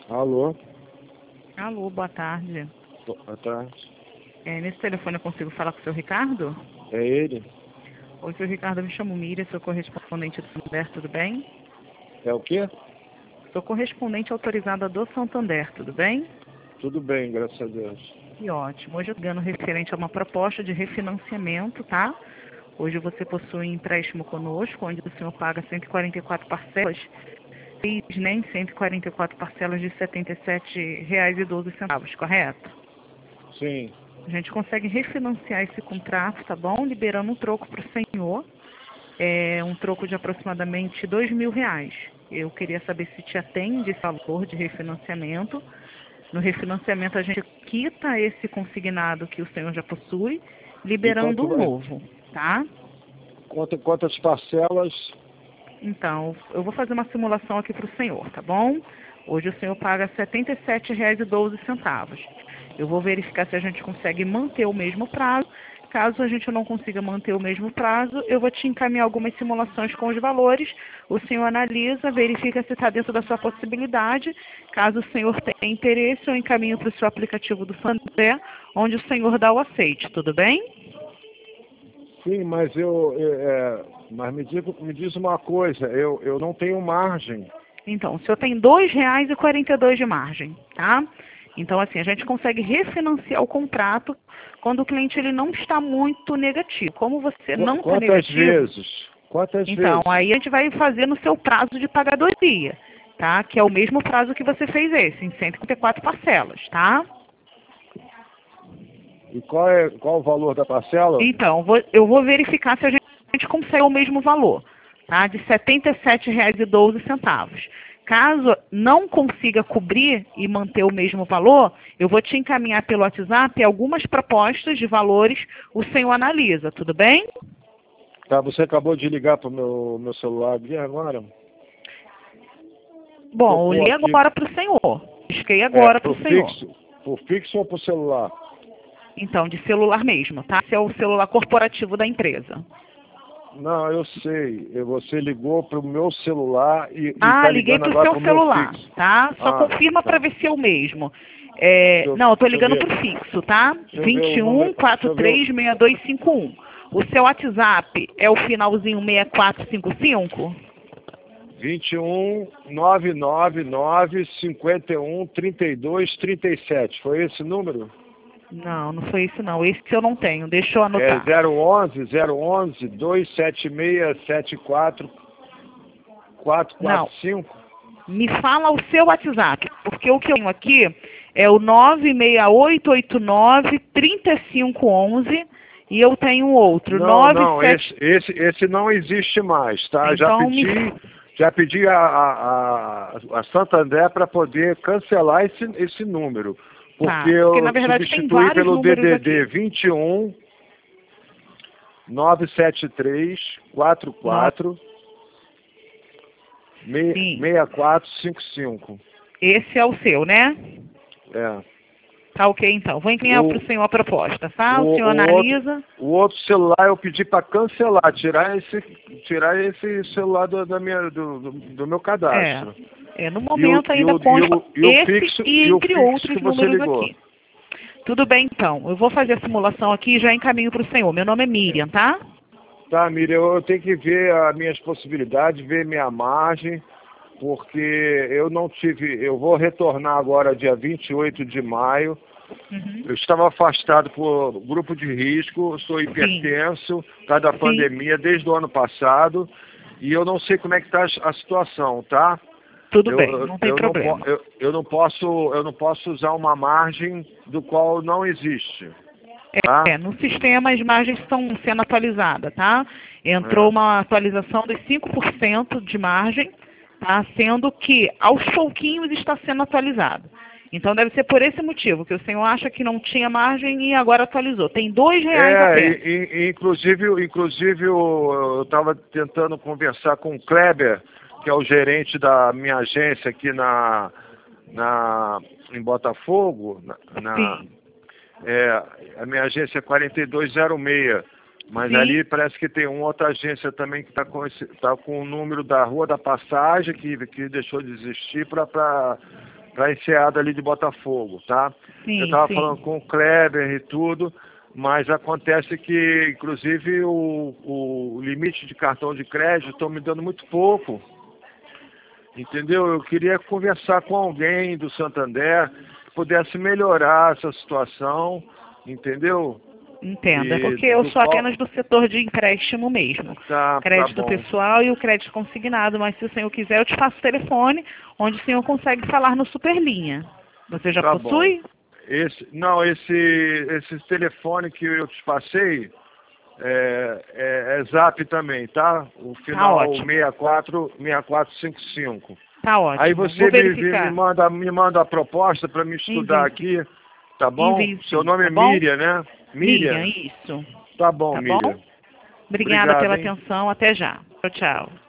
Alô? Alô, boa tarde. Boa tarde. Nesse telefone eu consigo falar com o seu Ricardo? É ele? Oi, seu Ricardo, eu me chamo Miriam, sou correspondente do Santander, tudo bem? É o quê? Sou correspondente autorizada do Santander, tudo bem? Tudo bem, graças a Deus. Que ótimo. Hoje eu estou ligando referente a uma proposta de refinanciamento, tá? Hoje você possui um empréstimo conosco, onde o senhor paga 144 parcelas, nem 144 parcelas de R$ 77,12, correto? Sim. A gente consegue refinanciar esse contrato, tá bom? Liberando um troco para o senhor, um troco de aproximadamente R$ 2.000. Eu queria saber se te atende esse valor de refinanciamento. No refinanciamento a gente quita esse consignado que o senhor já possui, E liberando quanto um vai? novo, tá? Quantas parcelas? Então, eu vou fazer uma simulação aqui para o senhor, tá bom? Hoje o senhor paga R$ 77,12. Eu vou verificar se a gente consegue manter o mesmo prazo. Caso a gente não consiga manter o mesmo prazo, eu vou te encaminhar algumas simulações com os valores. O senhor analisa, verifica se está dentro da sua possibilidade. Caso o senhor tenha interesse, eu encaminho para o seu aplicativo do Santander, onde o senhor dá o aceite, tudo bem? Sim, mas mas me diz uma coisa, eu não tenho margem. Então, o senhor tem R$ 2,42 de margem, tá? Então, assim, a gente consegue refinanciar o contrato quando o cliente ele não está muito negativo. Como você não está Quantas negativo, vezes? Quantas então, vezes? aí a gente vai fazer no seu prazo de pagadoria, tá? Que é o mesmo prazo que você fez esse, em 154 parcelas, tá? E qual o valor da parcela? Então, eu vou verificar se a gente consegue o mesmo valor, tá? De R$ 77,12. Caso não consiga cobrir e manter o mesmo valor, eu vou te encaminhar pelo WhatsApp algumas propostas de valores, o senhor analisa, tudo bem? Tá, você acabou de ligar para o meu celular aqui agora? Bom, eu Tocou li aqui. agora para o senhor. Busquei agora para o senhor. Por fixo ou por celular? Então, de celular mesmo, tá? Esse é o celular corporativo da empresa. Não, eu sei. Você ligou para o meu celular e Ah, está liguei ligando para o agora seu para o meu celular, fixo. tá? Só Ah, confirma para tá. ver se é o mesmo. Não, eu tô Deixa eu ligando ver. para o fixo, tá? Deixa eu ver o número. Deixa eu ver 21436251. O seu WhatsApp é o finalzinho 6455? 21 999 51 32 37. Foi esse número? Não, não foi isso não. Esse eu não tenho. Deixa eu É anotar. 011 276 74 Não, 445. me fala o seu WhatsApp, porque o que eu tenho aqui é o 96889-3511 e eu tenho outro, Não, 97... esse não existe mais, tá? Então, Já pedi a Santander para poder cancelar esse número, porque tá, porque na eu verdade tem substituí vários pelo números DDD aqui. 21 973 No- 44 Sim, 6455. esse é o seu, né? É. Tá ok, então. Vou encaminhar para O, o senhor a proposta, tá? O o, senhor outro, analisa. o outro celular eu pedi para cancelar, tirar esse celular do meu É, cadastro. no momento ainda consta E o esse fixo e e o entre fixo que outros você números ligou. aqui. Tudo bem, então. Eu vou fazer a simulação aqui e já encaminho para o senhor. Meu nome é Miriam, tá? Tá, Miriam, eu tenho que ver as minhas possibilidades, ver minha margem, porque eu não tive. Eu vou retornar agora dia 28 de maio. Uhum. Eu estava afastado por grupo de risco, sou Sim, hipertenso, por causa da sim. pandemia, desde o ano passado, e eu não sei como é que está a situação, tá? Tudo bem, não tem problema. Eu não posso usar uma margem do qual não existe, tá? No sistema as margens estão sendo atualizadas, tá? Entrou É. uma atualização dos 5% de margem, tá? Sendo que aos pouquinhos está sendo atualizado. Então deve ser por esse motivo, que o senhor acha que não tinha margem e agora atualizou. Tem R$ 2 apenas. Inclusive eu estava tentando conversar com o Kleber, que é o gerente da minha agência aqui em Botafogo, Sim, a minha agência é 4206, mas sim. ali parece que tem uma outra agência também que está com o número da Rua da Passagem, que deixou de existir para para Enseada ali de Botafogo, tá? Sim, Eu estava sim. falando com o Kleber e tudo, mas acontece que, inclusive, o limite de cartão de crédito estão me dando muito pouco, entendeu? Eu queria conversar com alguém do Santander que pudesse melhorar essa situação, entendeu? Entenda, E porque eu do sou qual... apenas do setor de empréstimo mesmo. Tá Crédito bom. pessoal e o crédito consignado, mas se o senhor quiser, eu te passo o telefone, onde o senhor consegue falar no Superlinha. Você já Tá bom. possui? Esse telefone que eu te passei é Zap também, tá? O Tá final ótimo. 6455. Tá Aí ótimo. você Vou me verificar. manda a proposta para me estudar Envie. aqui, tá bom? Envie Seu sim, nome tá é bom? Miriam, né? Miriam, Miriam? isso. Tá bom, Tá bom? Miriam. Obrigada Obrigado, pela hein? atenção. Até já. Tchau, tchau.